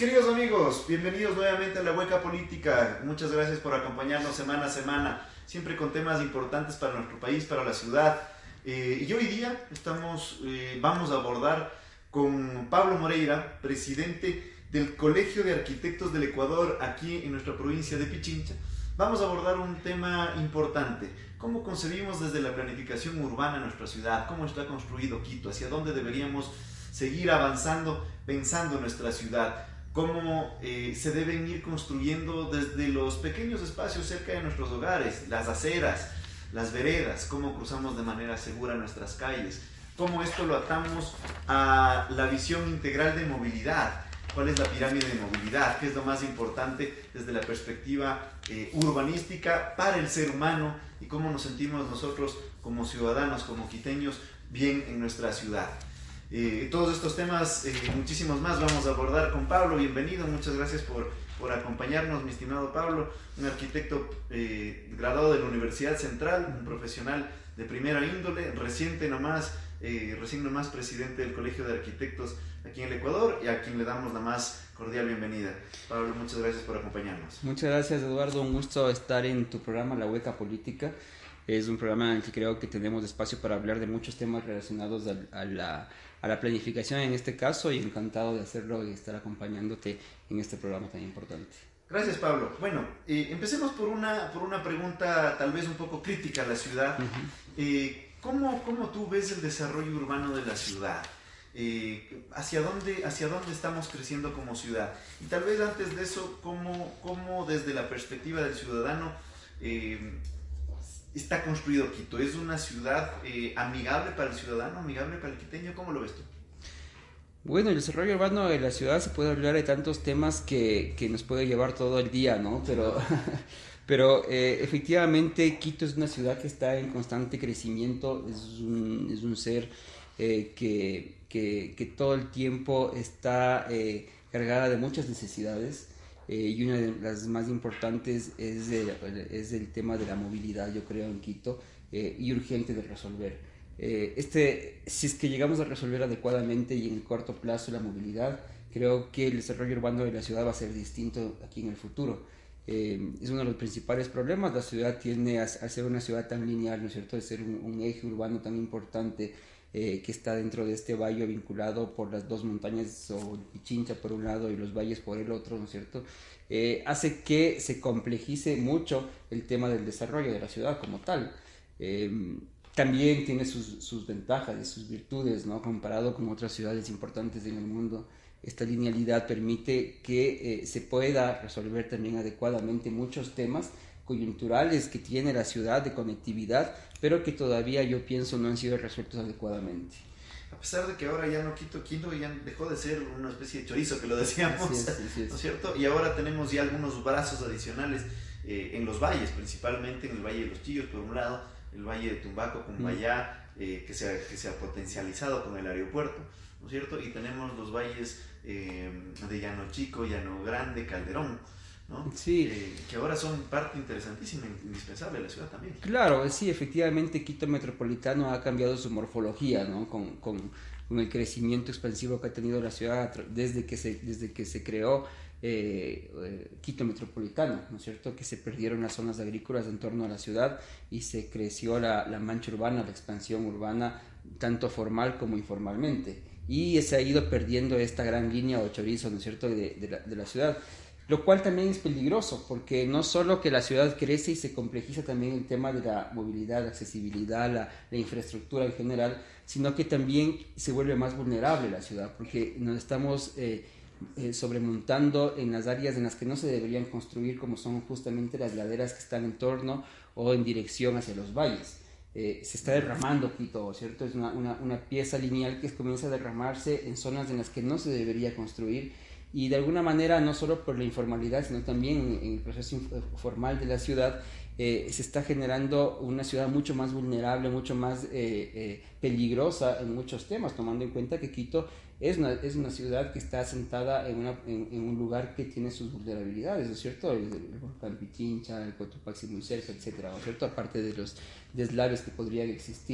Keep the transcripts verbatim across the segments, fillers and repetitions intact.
queridos amigos, bienvenidos nuevamente a La Hueca Política. Muchas gracias por acompañarnos semana a semana, siempre con temas importantes para nuestro país, para la ciudad. Eh, y hoy día estamos, eh, vamos a abordar con Pablo Moreira, presidente del Colegio de Arquitectos del Ecuador, aquí en nuestra provincia de Pichincha. Vamos a abordar un tema importante: cómo concebimos desde la planificación urbana nuestra ciudad, cómo está construido Quito, hacia dónde deberíamos seguir avanzando pensando en nuestra ciudad, cómo eh, se deben ir construyendo desde los pequeños espacios cerca de nuestros hogares, las aceras, las veredas, cómo cruzamos de manera segura nuestras calles, cómo esto lo atamos a la visión integral de movilidad. ¿Cuál es la pirámide de movilidad? ¿Qué es lo más importante desde la perspectiva eh, urbanística para el ser humano? Y cómo nos sentimos nosotros como ciudadanos, como quiteños, bien en nuestra ciudad. Eh, todos estos temas, eh, muchísimos más, vamos a abordar con Pablo. Bienvenido, muchas gracias por, por acompañarnos, mi estimado Pablo, un arquitecto eh, graduado de la Universidad Central, un profesional de primera índole, reciente nomás, eh, recién nomás presidente del Colegio de Arquitectos aquí en el Ecuador, y a quien le damos la más cordial bienvenida. Pablo, muchas gracias por acompañarnos. Muchas gracias, Eduardo, un gusto estar en tu programa La Hueca Política. Es un programa en el que creo que tenemos espacio para hablar de muchos temas relacionados a, a, la, a la planificación en este caso, y encantado de hacerlo y estar acompañándote en este programa tan importante. Gracias, Pablo. Bueno, eh, empecemos por una, por una pregunta tal vez un poco crítica a la ciudad. Uh-huh. eh, ¿cómo, ¿Cómo tú ves el desarrollo urbano de la ciudad? Eh, ¿hacia, dónde, ¿Hacia dónde estamos creciendo como ciudad? Y tal vez antes de eso, ¿cómo, cómo desde la perspectiva del ciudadano eh, está construido Quito? ¿Es una ciudad eh, amigable para el ciudadano, amigable para el quiteño? ¿Cómo lo ves tú? Bueno, el desarrollo urbano de la ciudad se puede hablar de tantos temas que, que nos puede llevar todo el día, ¿no? Pero, pero eh, efectivamente Quito es una ciudad que está en constante crecimiento, es un, es un ser eh, que, que, que todo el tiempo está eh, cargada de muchas necesidades. Eh, y una de las más importantes es el, es el tema de la movilidad, yo creo, en Quito, eh, y urgente de resolver. Eh, este, si es que llegamos a resolver adecuadamente y en el corto plazo la movilidad, creo que el desarrollo urbano de la ciudad va a ser distinto aquí en el futuro. Eh, es uno de los principales problemas. La ciudad tiende a, a ser una ciudad tan lineal, ¿no es cierto?, de ser un, un eje urbano tan importante, Eh, que está dentro de este valle vinculado por las dos montañas, o Pichincha por un lado y los valles por el otro, ¿no es cierto?, eh, hace que se complejice mucho el tema del desarrollo de la ciudad como tal. Eh, también tiene sus, sus ventajas y sus virtudes, ¿no? Comparado con otras ciudades importantes en el mundo, esta linealidad permite que eh, se pueda resolver también adecuadamente muchos temas coyunturales que tiene la ciudad de conectividad, pero que todavía yo pienso no han sido resueltos adecuadamente. A pesar de que ahora ya no Quito, Quito ya dejó de ser una especie de chorizo, que lo decíamos, sí, sí, sí, ¿no es cierto? Y ahora tenemos ya algunos brazos adicionales eh, en los valles, principalmente en el Valle de los Chillos, por un lado, el Valle de Tumbaco, Cumbayá, mm. eh, que, se ha, que se ha potencializado con el aeropuerto, ¿no es cierto? Y tenemos los valles eh, de Llano Chico, Llano Grande, Calderón, ¿no? Sí. Eh, que ahora son parte interesantísima, indispensable de la ciudad también. Claro, sí, efectivamente Quito metropolitano ha cambiado su morfología, ¿no? Con, con, con el crecimiento expansivo que ha tenido la ciudad desde que se, desde que se creó eh, eh, Quito metropolitano, ¿no es cierto?, que se perdieron las zonas agrícolas en torno a la ciudad y se creció la, la mancha urbana, la expansión urbana, tanto formal como informalmente, y se ha ido perdiendo esta gran línea o chorizo, ¿no es cierto?, de, de, la, de la ciudad. Lo cual también es peligroso, porque no solo que la ciudad crece y se complejiza también el tema de la movilidad, la accesibilidad, la, la infraestructura en general, sino que también se vuelve más vulnerable la ciudad, porque nos estamos eh, eh, sobremontando en las áreas en las que no se deberían construir, como son justamente las laderas que están en torno o en dirección hacia los valles. Eh, se está derramando Quito, ¿cierto? Es una, una, una pieza lineal que comienza a derramarse en zonas en las que no se debería construir. Y de alguna manera, no solo por la informalidad, sino también en, en el proceso formal de la ciudad, eh, se está generando una ciudad mucho más vulnerable, mucho más eh, eh, peligrosa en muchos temas, tomando en cuenta que Quito es una, es una ciudad que está asentada en, una, en, en un lugar que tiene sus vulnerabilidades, ¿no es cierto? El, el volcán Pichincha, el Cotopaxi muy cerca, etcétera, ¿no es cierto? Aparte de los deslaves que podrían existir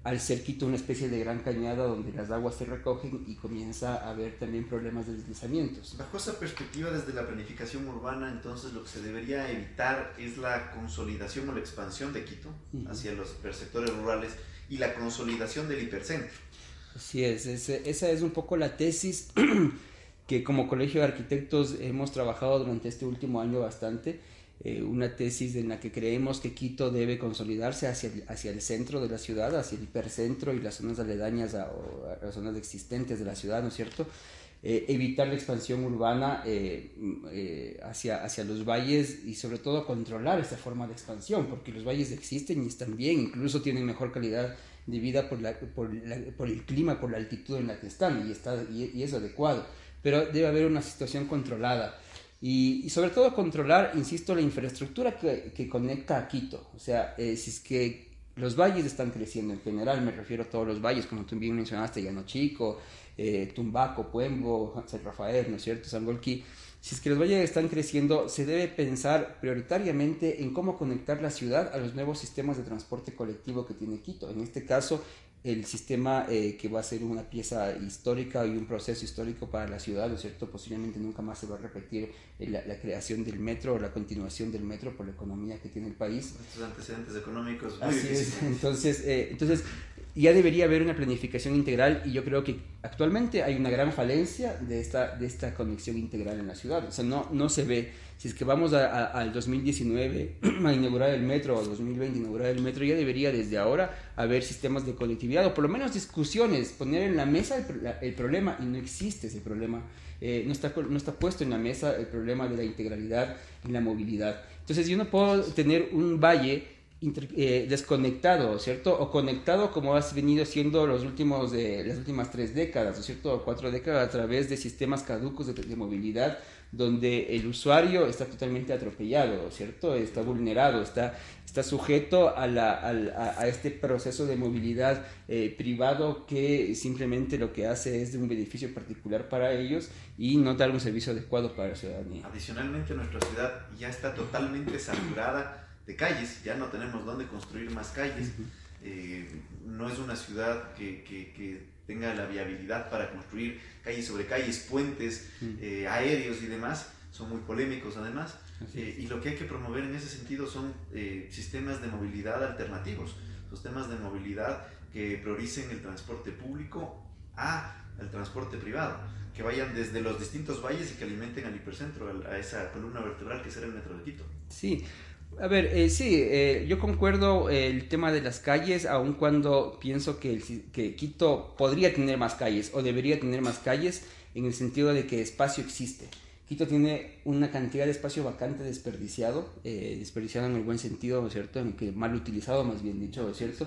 al ser Quito una especie de gran cañada donde las aguas se recogen y comienza a haber también problemas de deslizamientos. Bajo esa perspectiva, desde la planificación urbana, entonces lo que se debería evitar es la consolidación o la expansión de Quito uh-huh. hacia los sectores rurales y la consolidación del hipercentro. Así es, ese, esa es un poco la tesis que como Colegio de Arquitectos hemos trabajado durante este último año bastante. Eh, una tesis en la que creemos que Quito debe consolidarse hacia el, hacia el centro de la ciudad, hacia el hipercentro y las zonas aledañas a, a las zonas existentes de la ciudad, ¿no es cierto? Eh, evitar la expansión urbana eh, eh, hacia, hacia los valles y sobre todo controlar esa forma de expansión, porque los valles existen y están bien, incluso tienen mejor calidad de vida por, la, por, la, por el clima, por la altitud en la que están y, está, y, y es adecuado, pero debe haber una situación controlada. Y, y sobre todo controlar, insisto, la infraestructura que, que conecta a Quito. O sea, eh, si es que los valles están creciendo en general, me refiero a todos los valles, como tú bien mencionaste, Llano Chico, eh, Tumbaco, Puembo, San Rafael, ¿no es cierto?, Sangolquí. Si es que los valles están creciendo, se debe pensar prioritariamente en cómo conectar la ciudad a los nuevos sistemas de transporte colectivo que tiene Quito. En este caso, el sistema eh, que va a ser una pieza histórica y un proceso histórico para la ciudad, ¿no es cierto? Posiblemente nunca más se va a repetir eh, la, la creación del metro o la continuación del metro por la economía que tiene el país. Estos antecedentes económicos muy Así difíciles. es. Entonces, eh, entonces, ya debería haber una planificación integral y yo creo que actualmente hay una gran falencia de esta, de esta conexión integral en la ciudad. O sea, no, no se ve. Si es que vamos a, a, al dos mil diecinueve a inaugurar el metro, o al dos mil veinte a inaugurar el metro, ya debería desde ahora haber sistemas de conectividad o por lo menos discusiones, poner en la mesa el, el problema, y no existe ese problema. Eh, no, está, no está puesto en la mesa el problema de la integralidad y la movilidad. Entonces yo no puedo tener un valle Inter, eh, desconectado, ¿cierto? O conectado como has venido siendo los últimos, eh, las últimas tres décadas, ¿no es cierto? O cuatro décadas a través de sistemas caducos de, de movilidad donde el usuario está totalmente atropellado, ¿cierto? Está vulnerado, está, está sujeto a, la, a, la, a este proceso de movilidad eh, privado que simplemente lo que hace es de un beneficio particular para ellos y no dar un servicio adecuado para la ciudadanía. Adicionalmente, nuestra ciudad ya está totalmente saturada de calles, ya no tenemos dónde construir más calles. Uh-huh. eh, no es una ciudad que, que, que tenga la viabilidad para construir calles sobre calles, puentes uh-huh. eh, aéreos y demás, son muy polémicos además, eh, y lo que hay que promover en ese sentido son eh, sistemas de movilidad alternativos, sistemas de movilidad que prioricen el transporte público a el transporte privado, que vayan desde los distintos valles y que alimenten al hipercentro, a esa columna vertebral que será el metro de Quito. Sí. A ver, eh, sí, eh, yo concuerdo eh, el tema de las calles, aun cuando pienso que, el, que Quito podría tener más calles o debería tener más calles en el sentido de que espacio existe. Quito tiene una cantidad de espacio vacante desperdiciado, eh, desperdiciado en el buen sentido, ¿no es cierto?, en que mal utilizado, más bien dicho, ¿no es cierto?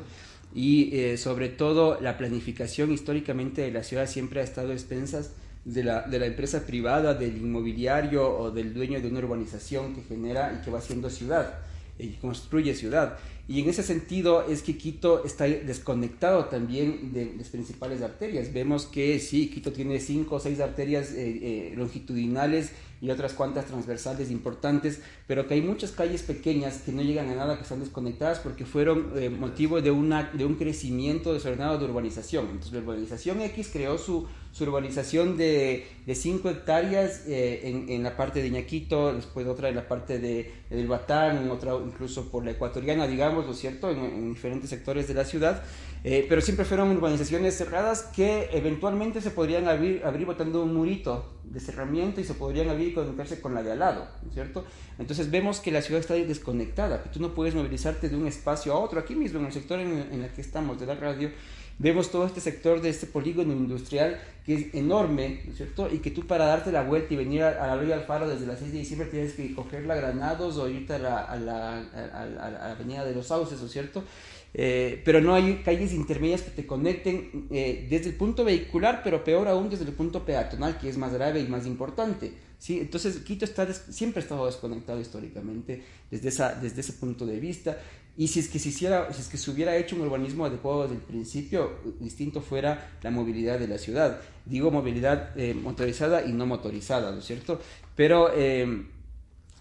Y eh, sobre todo la planificación históricamente de la ciudad siempre ha estado a expensas de la, de la empresa privada, del inmobiliario o del dueño de una urbanización que genera y que va haciendo ciudad y construye ciudad. Y en ese sentido es que Quito está desconectado también de las principales arterias. Vemos que sí, Quito tiene cinco o seis arterias eh, eh, longitudinales y otras cuantas transversales importantes, pero que hay muchas calles pequeñas que no llegan a nada, que están desconectadas porque fueron eh, motivo de, una, de un crecimiento desordenado de urbanización. Entonces la urbanización X creó su, su urbanización de cinco hectáreas eh, en, en la parte de Ñaquito, después otra en la parte de, del Batán, otra incluso por la Ecuatoriana, digamos, ¿no es cierto?, en, en diferentes sectores de la ciudad, eh, pero siempre fueron urbanizaciones cerradas que eventualmente se podrían abrir, abrir botando un murito de cerramiento y se podrían abrir y conectarse con la de al lado, ¿no es cierto? Entonces vemos que la ciudad está desconectada, que tú no puedes movilizarte de un espacio a otro. Aquí mismo, en el sector en, en el que estamos, de la radio, vemos todo este sector de este polígono industrial que es enorme, ¿no es cierto? Y que tú para darte la vuelta y venir a, a la Villa Alfaro desde las seis de diciembre tienes que coger la Granados o irte a la, a la, a, a, a la Avenida de los Sauces, ¿no es cierto? Eh, pero no hay calles intermedias que te conecten eh, desde el punto vehicular, pero peor aún desde el punto peatonal, que es más grave y más importante, ¿sí? Entonces Quito está des- siempre ha estado desconectado históricamente desde, esa, desde ese punto de vista. Y si es que se hiciera, si es que se hubiera hecho un urbanismo adecuado desde el principio, distinto fuera la movilidad de la ciudad. Digo movilidad eh, motorizada y no motorizada, ¿no es cierto? Pero eh,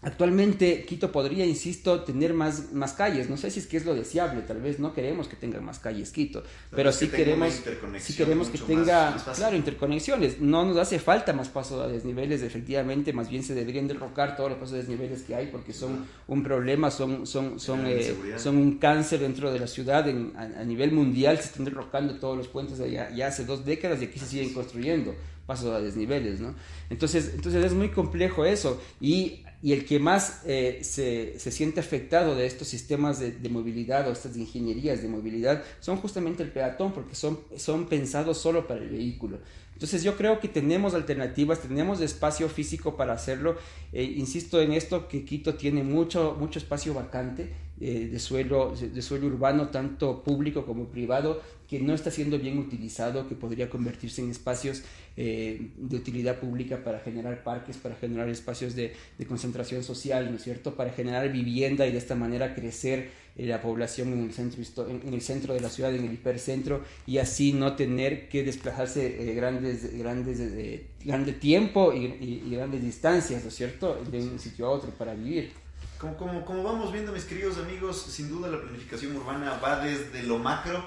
Actualmente Quito podría, insisto, tener más, más calles. No sé si es que es lo deseable, tal vez no queremos que tenga más calles Quito, pero sí queremos, sí queremos que tenga, más, más claro, interconexiones. No nos hace falta más pasos a desniveles, efectivamente, más bien se deberían derrocar todos los pasos a desniveles que hay porque son un problema, son, son, son, eh, son un cáncer dentro de la ciudad. En, a, a nivel mundial se están derrocando todos los puentes ya, ya hace dos décadas y aquí se siguen construyendo pasos a desniveles, ¿no? Entonces, entonces es muy complejo eso y Y el que más eh, se, se siente afectado de estos sistemas de, de movilidad o estas ingenierías de movilidad son justamente el peatón, porque son, son pensados solo para el vehículo. Entonces yo creo que tenemos alternativas, tenemos espacio físico para hacerlo. Eh, insisto en esto, que Quito tiene mucho, mucho espacio vacante eh, de, suelo, de suelo urbano, tanto público como privado, que no está siendo bien utilizado, que podría convertirse en espacios eh, de utilidad pública para generar parques, para generar espacios de, de concentración social, ¿no es cierto?, para generar vivienda y de esta manera crecer eh, la población en el, centro, en el centro de la ciudad, en el hipercentro, y así no tener que desplazarse eh, grandes, grandes, eh, grande tiempo y, y, y grandes distancias, ¿no es cierto?, de un sitio a otro para vivir. Como, como, como vamos viendo, mis queridos amigos, sin duda la planificación urbana va desde lo macro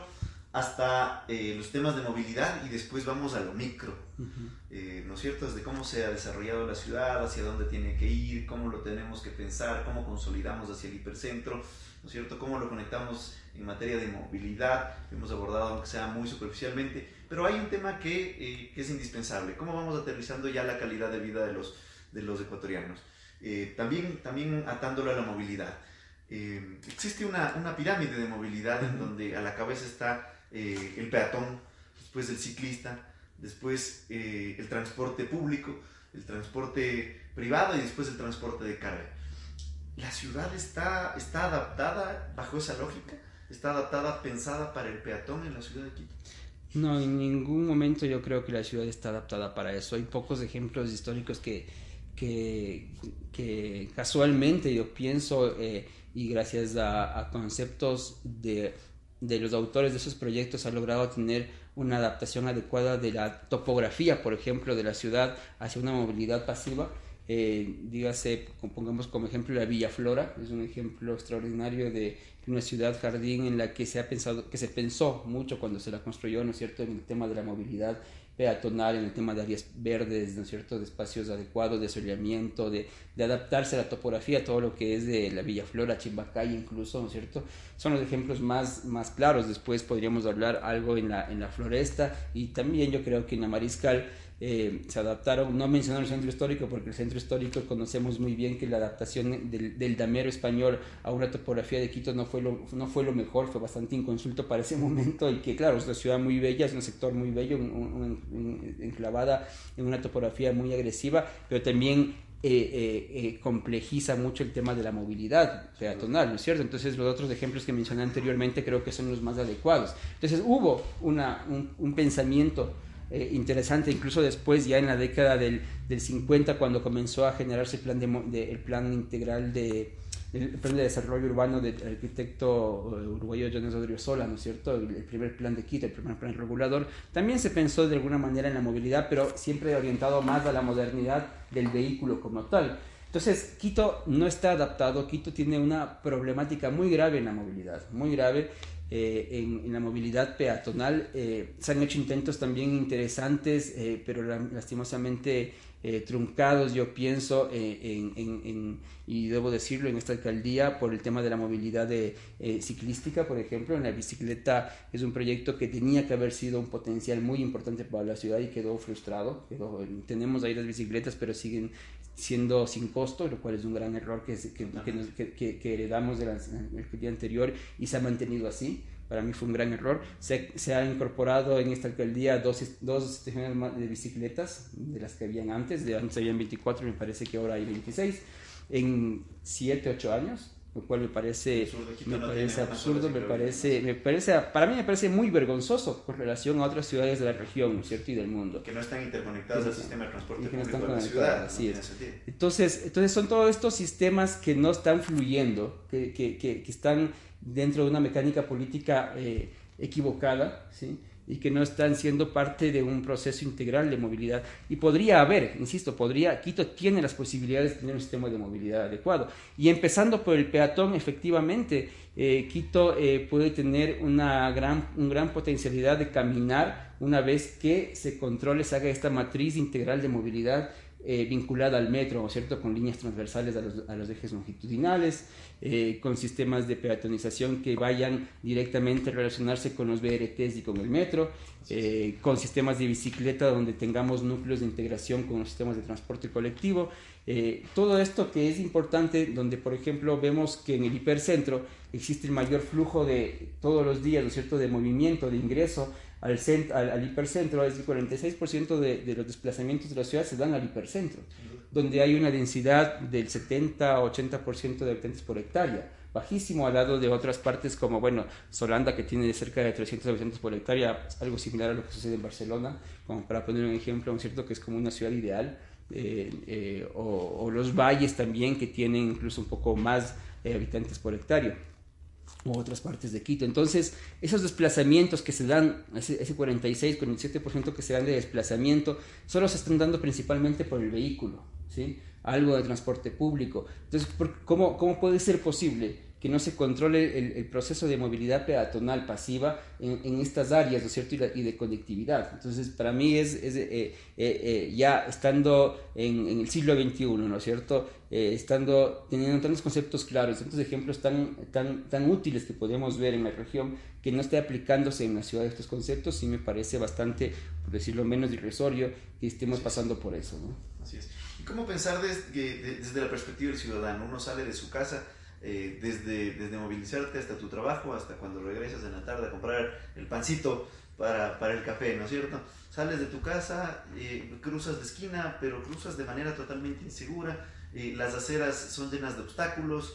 hasta eh, los temas de movilidad y después vamos a lo micro, uh-huh. eh, ¿no es cierto? Desde cómo se ha desarrollado la ciudad, hacia dónde tiene que ir, cómo lo tenemos que pensar, cómo consolidamos hacia el hipercentro, ¿no es cierto? Cómo lo conectamos en materia de movilidad, hemos abordado aunque sea muy superficialmente, pero hay un tema que, eh, que es indispensable, cómo vamos aterrizando ya la calidad de vida de los, de los ecuatorianos, eh, también, también atándolo a la movilidad. Eh, existe una, una pirámide de movilidad uh-huh. en donde a la cabeza está Eh, el peatón, después el ciclista, después eh, el transporte público, el transporte privado y después el transporte de carga. ¿La ciudad está, está adaptada bajo esa lógica? ¿Está adaptada, pensada para el peatón en la ciudad de Quito? No, en ningún momento yo creo que la ciudad está adaptada para eso. Hay pocos ejemplos históricos que, que, que casualmente yo pienso eh, y gracias a, a conceptos de de los autores de esos proyectos ha logrado tener una adaptación adecuada de la topografía, por ejemplo, de la ciudad hacia una movilidad pasiva. Eh, dígase, pongamos como ejemplo la Villa Flora, es un ejemplo extraordinario de una ciudad jardín en la que se ha pensado, que se pensó mucho cuando se la construyó, ¿no es cierto?, en el tema de la movilidad peatonal, en el tema de áreas verdes, ¿no es cierto?, de espacios adecuados, de soleamiento, de, de adaptarse a la topografía, todo lo que es de la Villa Flora, Chimbacay incluso, ¿no es cierto?, son los ejemplos más, más claros. Después podríamos hablar algo en la, en la Floresta, y también yo creo que en la Mariscal eh, se adaptaron, no mencionaron el centro histórico porque el centro histórico conocemos muy bien que la adaptación del, del damero español a una topografía de Quito no fue, lo, no fue lo mejor, fue bastante inconsulto para ese momento, y que claro, es una ciudad muy bella, es un sector muy bello, un, un, un, enclavada en una topografía muy agresiva, pero también Eh, eh, eh, complejiza mucho el tema de la movilidad peatonal, ¿no es cierto? Entonces los otros ejemplos que mencioné anteriormente creo que son los más adecuados. Entonces hubo una, un, un pensamiento eh, interesante, incluso después, ya en la década del, del cincuenta, cuando comenzó a generarse el plan, de, de, el plan integral de el plan de desarrollo urbano del arquitecto uruguayo Jones Odriozola, ¿no es cierto?, el, el primer plan de Quito, el primer plan regulador. También se pensó de alguna manera en la movilidad, pero siempre orientado más a la modernidad del vehículo como tal. Entonces Quito no está adaptado, Quito tiene una problemática muy grave en la movilidad, muy grave. Eh, en, en la movilidad peatonal eh, se han hecho intentos también interesantes, eh, pero la, lastimosamente eh, truncados, yo pienso, eh, en, en, en, y debo decirlo, en esta alcaldía por el tema de la movilidad de, eh, ciclística, por ejemplo. En la bicicleta es un proyecto que tenía que haber sido un potencial muy importante para la ciudad y quedó frustrado. Quedó, tenemos ahí las bicicletas, pero siguen siendo sin costo, lo cual es un gran error que, que, que, nos, que, que, que heredamos de la alcaldía anterior, y se ha mantenido así. Para mí fue un gran error. Se, se ha incorporado en esta alcaldía dos, dos estaciones de bicicletas de las que habían antes. De antes habían veinticuatro, me parece que ahora hay veintiséis en siete, ocho años, lo cual me parece, me parece absurdo, me parece, me parece, para mí me parece muy vergonzoso con relación a otras ciudades de la región, ¿no es cierto?, y del mundo. Que no están interconectadas al sistema de transporte público de la ciudad. Así es. Entonces, entonces son todos estos sistemas que no están fluyendo, que, que, que, que están dentro de una mecánica política eh, equivocada, ¿sí?, y que no están siendo parte de un proceso integral de movilidad. Y podría haber, insisto, podría, Quito tiene las posibilidades de tener un sistema de movilidad adecuado. Y empezando por el peatón, efectivamente, eh, Quito eh, puede tener una gran, una gran potencialidad de caminar una vez que se controle, se haga esta matriz integral de movilidad eh, vinculada al metro, ¿no es cierto?, con líneas transversales a los, a los ejes longitudinales, eh, con sistemas de peatonización que vayan directamente a relacionarse con los B R Ts y con el metro, eh, con sistemas de bicicleta donde tengamos núcleos de integración con los sistemas de transporte colectivo. Eh, todo esto que es importante, donde por ejemplo vemos que en el hipercentro existe el mayor flujo de todos los días, ¿no es cierto?, de movimiento, de ingreso al, cent al, al hipercentro, es decir, cuarenta y seis por ciento de, de los desplazamientos de la ciudad se dan al hipercentro, donde hay una densidad del setenta a ochenta por ciento de habitantes por hectárea, bajísimo al lado de otras partes como, bueno, Solanda, que tiene cerca de trescientos habitantes por hectárea, algo similar a lo que sucede en Barcelona, como para poner un ejemplo, ¿no es cierto?, que es como una ciudad ideal, eh, eh, o, o los valles también, que tienen incluso un poco más eh, habitantes por hectárea, u otras partes de Quito. Entonces, esos desplazamientos que se dan, ese, ese cuarenta y seis, cuarenta y siete por ciento que se dan de desplazamiento, solo se están dando principalmente por el vehículo, ¿sí?, algo de transporte público. Entonces, ¿cómo, cómo puede ser posible que no se controle el, el proceso de movilidad peatonal pasiva en, en estas áreas, ¿no es cierto?, y, la, y de conectividad? Entonces, para mí es, es eh, eh, eh, ya estando en, en el siglo veintiuno, ¿no es cierto?, eh, estando teniendo tantos conceptos claros, tantos ejemplos tan, tan, tan útiles que podemos ver en la región, que no esté aplicándose en la ciudad estos conceptos, sí me parece bastante, por decirlo menos, irrisorio que estemos pasando por eso, ¿no? Así es. ¿Y cómo pensar desde, desde la perspectiva del ciudadano? Uno sale de su casa, Eh, desde, desde movilizarte hasta tu trabajo, hasta cuando regresas en la tarde a comprar el pancito para, para el café, ¿no es cierto? Sales de tu casa, eh, cruzas de esquina, pero cruzas de manera totalmente insegura, eh, las aceras son llenas de obstáculos,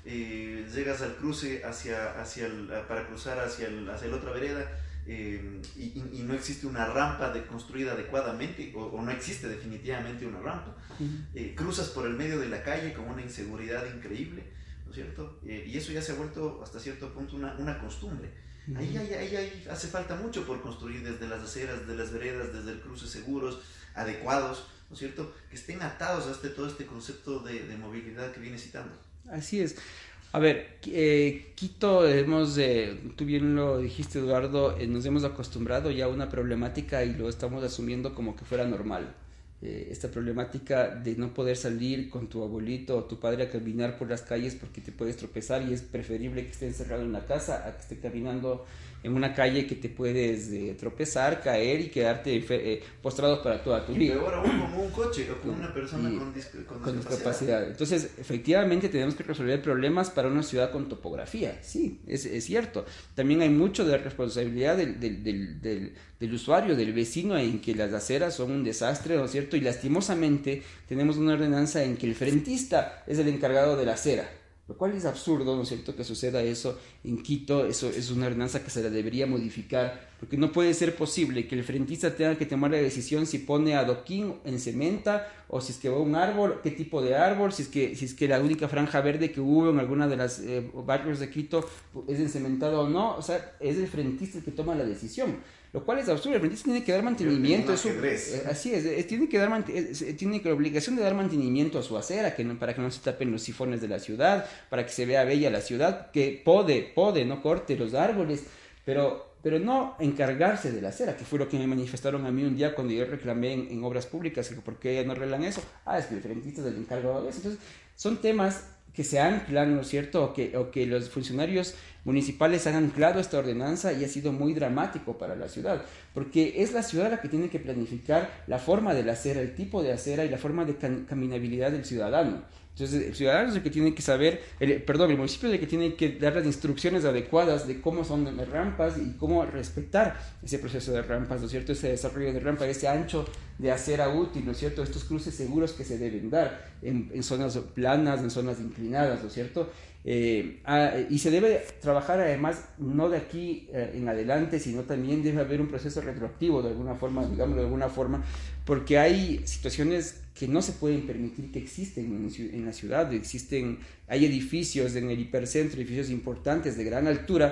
eh, llegas al cruce hacia, hacia el, para cruzar hacia, el, hacia la otra vereda, eh, y, y no existe una rampa de, construida adecuadamente, o, o no existe definitivamente una rampa. Eh, cruzas por el medio de la calle con una inseguridad increíble, ¿no es cierto? Eh, y eso ya se ha vuelto hasta cierto punto una, una costumbre. Uh-huh. Ahí, ahí, ahí, ahí hace falta mucho por construir, desde las aceras, desde las veredas, desde el cruce seguros, adecuados, ¿no es cierto?, que estén atados a este, todo este concepto de, de movilidad que viene citando. Así es. A ver, eh, Quito, hemos, eh, tú bien lo dijiste, Eduardo, eh, nos hemos acostumbrado ya a una problemática y lo estamos asumiendo como que fuera normal. Eh, esta problemática de no poder salir con tu abuelito o tu padre a caminar por las calles porque te puedes tropezar, y es preferible que esté encerrado en la casa a que esté caminando en una calle que te puedes eh, tropezar, caer y quedarte eh, postrado para toda tu vida. Y peor aún, como un coche o como una persona y, con, dis con, con discapacidad. discapacidad. Entonces, efectivamente, tenemos que resolver problemas para una ciudad con topografía. Sí, es, es cierto. También hay mucho de la responsabilidad del, del, del, del, del usuario, del vecino, en que las aceras son un desastre, ¿no es cierto? Y lastimosamente tenemos una ordenanza en que el frentista es el encargado de la acera, lo cual es absurdo, ¿no es cierto?, que suceda eso en Quito. Eso es una ordenanza que se la debería modificar, porque no puede ser posible que el frentista tenga que tomar la decisión si pone adoquín en cementa, o si es que va un árbol, qué tipo de árbol, si es que, si es que la única franja verde que hubo en alguna de las eh, barrios de Quito es encementado o no. O sea, es el frentista el que toma la decisión, lo cual es absurdo. El frentista tiene que dar mantenimiento, eso, eh, así es, eh, tiene que dar eh, tiene que la obligación de dar mantenimiento a su acera, que no, para que no se tapen los sifones de la ciudad, para que se vea bella la ciudad, que pode, pode, no corte los árboles, pero, pero no encargarse de la acera, que fue lo que me manifestaron a mí un día cuando yo reclamé en, en obras públicas, que por qué no arreglan eso. Ah, es que el frentista es el encargado de eso. Entonces, son temas que se anclan, ¿no es cierto?, o que, o que los funcionarios municipales han anclado esta ordenanza, y ha sido muy dramático para la ciudad, porque es la ciudad la que tiene que planificar la forma de la acera, el tipo de acera y la forma de cam caminabilidad del ciudadano. Entonces, el ciudadano es el que tiene que saber, el, perdón, el municipio es el que tiene que dar las instrucciones adecuadas de cómo son las rampas y cómo respetar ese proceso de rampas, ¿no es cierto?, ese desarrollo de rampa, ese ancho de acera útil, ¿no es cierto?, estos cruces seguros que se deben dar en, en zonas planas, en zonas inclinadas, ¿no es cierto?, Eh, ah, y se debe trabajar además no de aquí eh, en adelante, sino también debe haber un proceso retroactivo de alguna forma, digamos de alguna forma, porque hay situaciones que no se pueden permitir que existen en, en la ciudad. Existen, hay edificios en el hipercentro, edificios importantes de gran altura,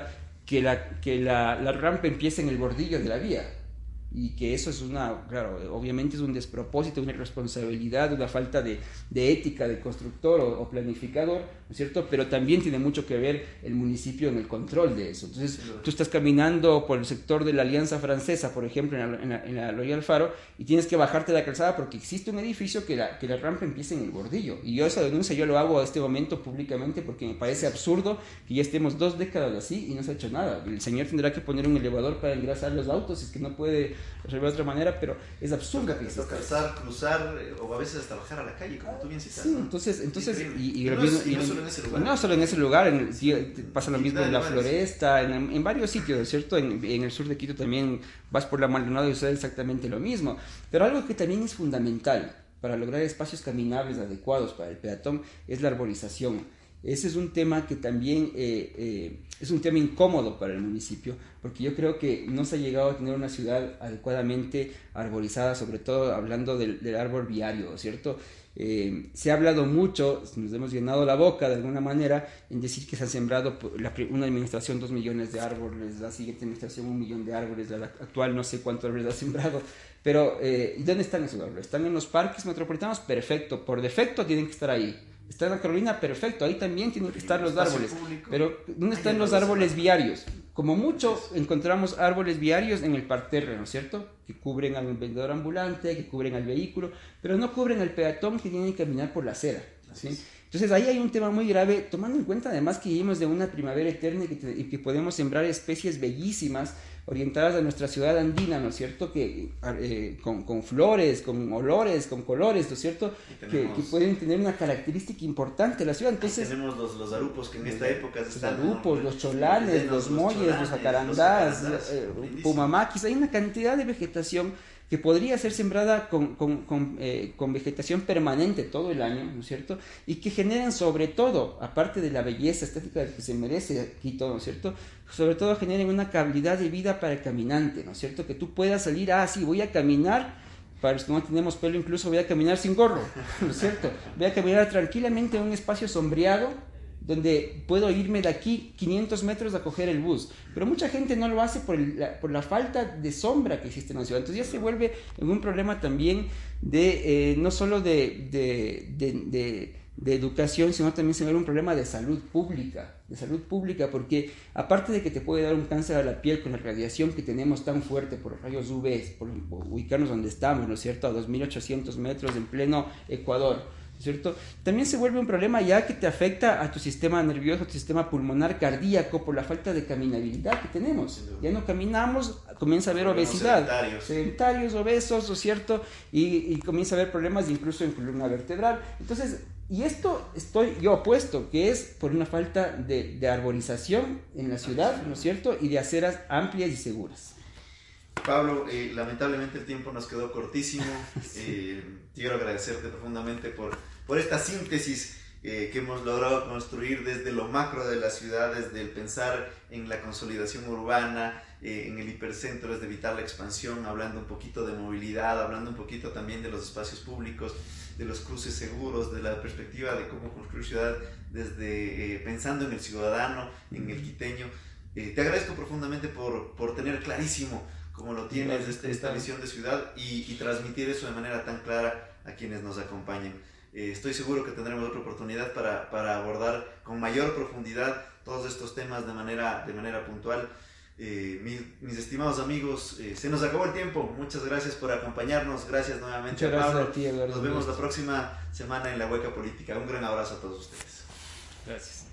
que la, que la, la rampa empiece en el bordillo de la vía. Y que eso es una, claro, obviamente es un despropósito, una irresponsabilidad, una falta de, de ética de constructor o, o planificador, ¿no es cierto? Pero también tiene mucho que ver el municipio en el control de eso. Entonces, tú estás caminando por el sector de la Alianza Francesa, por ejemplo, en la, en la, en la Loya Alfaro, y tienes que bajarte de la calzada porque existe un edificio que la, que la rampa empiece en el bordillo. Y yo esa denuncia yo lo hago a este momento públicamente porque me parece absurdo que ya estemos dos décadas así y no se ha hecho nada. El señor tendrá que poner un elevador para ingresar los autos, si es que no puede resolver de otra manera, pero es absurdo que exista. Calzar, cruzar, eh, o a veces hasta bajar a la calle, como tú bien citas. Sí, ¿no? entonces, entonces y, y, y, no mismo, es, y, y no solo en ese lugar. No solo en ese lugar, en el, sí, pasa lo mismo en la Floresta, en, en varios sitios, ¿cierto? En, en el sur de Quito también vas por la Maldonado y sucede exactamente lo mismo. Pero algo que también es fundamental para lograr espacios caminables adecuados para el peatón es la arborización. Ese es un tema que también eh, eh, es un tema incómodo para el municipio, porque yo creo que no se ha llegado a tener una ciudad adecuadamente arborizada, sobre todo hablando del, del árbol viario, ¿cierto? Eh, se ha hablado mucho, nos hemos llenado la boca de alguna manera en decir que se han sembrado la, una administración dos millones de árboles, la siguiente administración un millón de árboles, la actual no sé cuántos árboles ha sembrado, pero eh, ¿dónde están esos árboles? ¿Están en los parques metropolitanos? Perfecto, por defecto tienen que estar ahí. Está en la Carolina, perfecto, ahí también tienen que estar los árboles. Público, pero ¿dónde están los árboles viarios? Como mucho encontramos árboles viarios en el parterre, ¿no es cierto? Que cubren al vendedor ambulante, que cubren al vehículo, pero no cubren al peatón que tiene que caminar por la acera, ¿sí? Entonces ahí hay un tema muy grave, tomando en cuenta además que vivimos de una primavera eterna y que, te, y que podemos sembrar especies bellísimas orientadas a nuestra ciudad andina, ¿no es cierto? Que, eh, con, con flores, con olores, con colores, ¿no es cierto? Tenemos, que, que pueden tener una característica importante de la ciudad. Entonces, tenemos los, los arupos que en esta época los están... Los arupos, los cholanes, los, los molles, los acarandás, los eh, pumamaquis, hay una cantidad de vegetación que podría ser sembrada con, con, con, eh, con vegetación permanente todo el año, ¿no es cierto? Y que generan sobre todo, aparte de la belleza estética que se merece Quito, ¿no es cierto? Sobre todo generen una calidad de vida para el caminante, ¿no es cierto? Que tú puedas salir, ah, sí, voy a caminar, para los que no tenemos pelo incluso voy a caminar sin gorro, ¿no es cierto? Voy a caminar tranquilamente en un espacio sombreado, donde puedo irme de aquí quinientos metros a coger el bus, pero mucha gente no lo hace por, el, la, por la falta de sombra que existe en la ciudad. Entonces ya se vuelve en un problema también de, eh, no solo de, de, de, de, de educación, sino también se vuelve un problema de salud pública, de salud pública, porque aparte de que te puede dar un cáncer a la piel con la radiación que tenemos tan fuerte por los rayos U V, por, por ubicarnos donde estamos, ¿no es cierto?, a dos mil ochocientos metros en pleno Ecuador, ¿cierto? También se vuelve un problema ya que te afecta a tu sistema nervioso, a tu sistema pulmonar cardíaco por la falta de caminabilidad que tenemos. Ya no caminamos, comienza a haber obesidad. Sedentarios. Sedentarios, obesos, ¿no es cierto? Y, y comienza a haber problemas incluso en columna vertebral. Entonces, y esto estoy yo opuesto, que es por una falta de, de arborización en la ciudad, ¿no es cierto? Y de aceras amplias y seguras. Pablo, eh, lamentablemente el tiempo nos quedó cortísimo. Sí. Eh, quiero agradecerte profundamente por, por esta síntesis eh, que hemos logrado construir desde lo macro de la ciudad, desde el pensar en la consolidación urbana, eh, en el hipercentro, desde evitar la expansión, hablando un poquito de movilidad, hablando un poquito también de los espacios públicos, de los cruces seguros, de la perspectiva de cómo construir ciudad desde eh, pensando en el ciudadano, en el quiteño. Eh, te agradezco profundamente por, por tener clarísimo como lo tienes, este, esta visión de ciudad y, y transmitir eso de manera tan clara a quienes nos acompañan. Eh, estoy seguro que tendremos otra oportunidad para, para abordar con mayor profundidad todos estos temas de manera, de manera puntual. Eh, mis, mis estimados amigos, eh, se nos acabó el tiempo. Muchas gracias por acompañarnos. Gracias nuevamente, Muchas Pablo. Gracias a ti, Eduardo. Nos vemos la próxima semana en La Hueca Política. Un gran abrazo a todos ustedes. Gracias.